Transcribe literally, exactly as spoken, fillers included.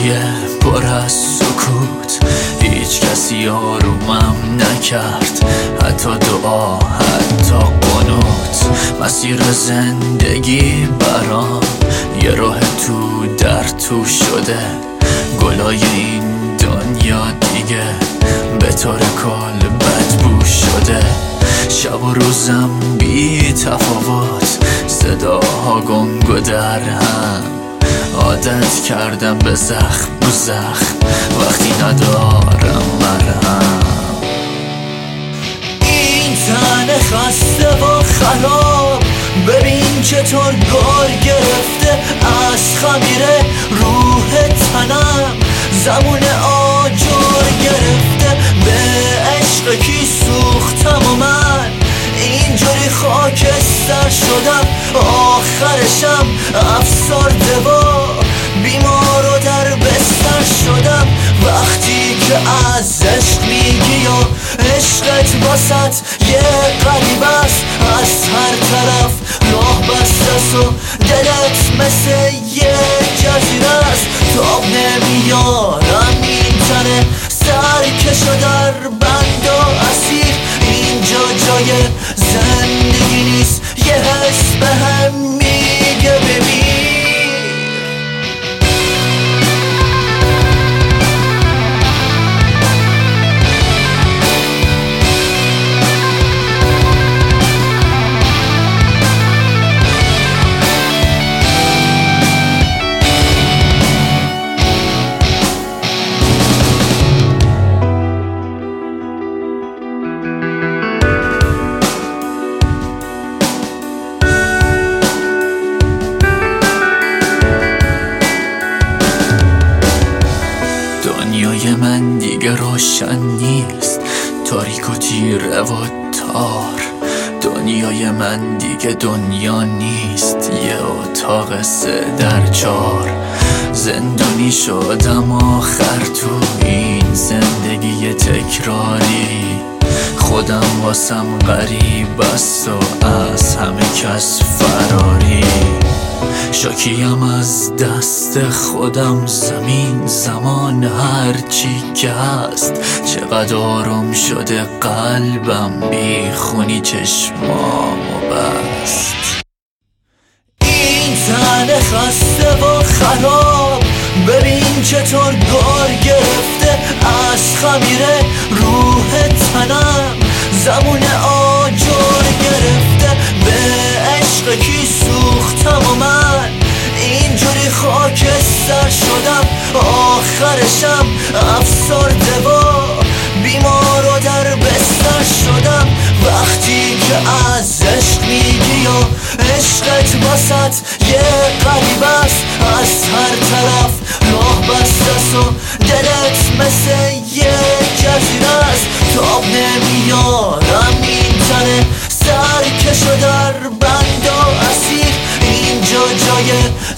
شبای پر از سکوت هیچ کسی آرومم نکرد، حتی دعا، حتی قنوت. مسیر زندگی برام یه راه تو در تو شده، گلای این دنیا دیگه به طور کل بدبو شده. شب و روزم بی تفاوت، صداها گنگ و در هم، عادت کردم به زخم و زخم وقتی ندارم مرهم. این تن خسته و خراب، ببین چطور گار گرفته از خمیره روح تنم، زمان آجر گرفته به عشق کی سوختم و من اینجوری خاکستر شدم. آخرشم افسرده و بیمار و در بستر شدم. وقتی که از عشق میگی و عشقت واسط یه غریب است، از هر طرف راه بسته و دلت مثل یه جزیره است. تاب نمیارم این تنه سرکش و در بند و اسیر، اینجا جای زندگی نیست، یه حس به هم میگه ببین. دنیای من دیگه روشن نیست، تاریک و تیره و تار. دنیای من دیگه دنیا نیست، یه اتاق سه در چار. زندانی شدم آخر تو این زندگی تکراری، خودم واسم غریب است و از همه کس فراری. شاکیم از دست خودم، زمین، زمان، هر چی که هست. چقدر آروم شده قلبم، بی خونی چشمامو بست. این تن خسته و خراب، ببین چطور گار گرفته از خمیره روح تنم، زمان آجر گرفته به عشق کی سوختم و من اینجوری خاکستر شدم. آخرشم افسرده و بیمار و در بستر شدم. وقتی که از عشق میگی و عشقت واسط یه غریب است، از هر طرف راه بسته و دلت مثل یه جزیره است. تاب نمیارم این تنه سرکش و در بند و اسیر، اینجا جای